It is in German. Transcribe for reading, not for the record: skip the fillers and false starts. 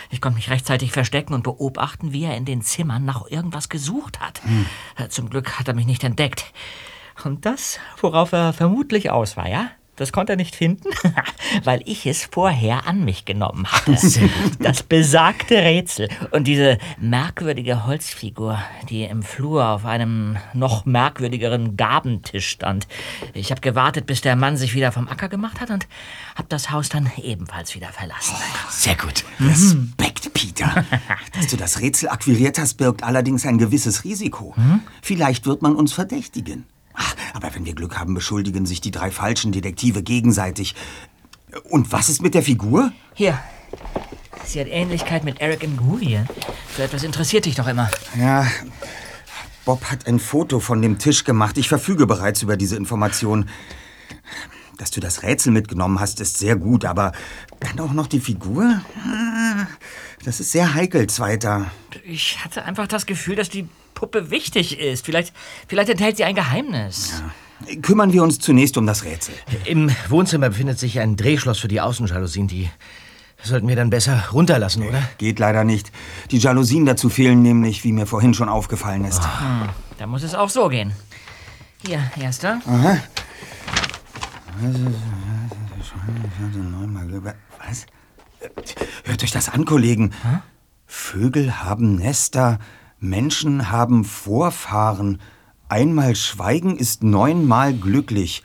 Ich konnte mich rechtzeitig verstecken und beobachten, wie er in den Zimmern nach irgendwas gesucht hat. Zum Glück hat er mich nicht entdeckt. Und das, worauf er vermutlich aus war, ja? Das konnte er nicht finden, weil ich es vorher an mich genommen hatte. Das besagte Rätsel und diese merkwürdige Holzfigur, die im Flur auf einem noch merkwürdigeren Gabentisch stand. Ich habe gewartet, bis der Mann sich wieder vom Acker gemacht hat und habe das Haus dann ebenfalls wieder verlassen. Sehr gut. Respekt, Peter. Dass du das Rätsel akquiriert hast, birgt allerdings ein gewisses Risiko. Vielleicht wird man uns verdächtigen. Aber wenn wir Glück haben, beschuldigen sich die 3 falschen Detektive gegenseitig. Und was ist mit der Figur? Hier. Sie hat Ähnlichkeit mit Eric Nguyen. So etwas interessiert dich doch immer. Ja, Bob hat ein Foto von dem Tisch gemacht. Ich verfüge bereits über diese Information. Dass du das Rätsel mitgenommen hast, ist sehr gut, aber dann auch noch die Figur? Das ist sehr heikel, Zweiter. Ich hatte einfach das Gefühl, dass die Puppe wichtig ist. Vielleicht enthält sie ein Geheimnis. Ja. Kümmern wir uns zunächst um das Rätsel. Im Wohnzimmer befindet sich ein Drehschloss für die Außenjalousien. Die sollten wir dann besser runterlassen, oder? Geht leider nicht. Die Jalousien dazu fehlen nämlich, wie mir vorhin schon aufgefallen ist. Da muss es auch so gehen. Hier, erster. Aha. Was? Hört euch das an, Kollegen. Vögel haben Nester, Menschen haben Vorfahren. Einmal schweigen ist 9-mal glücklich.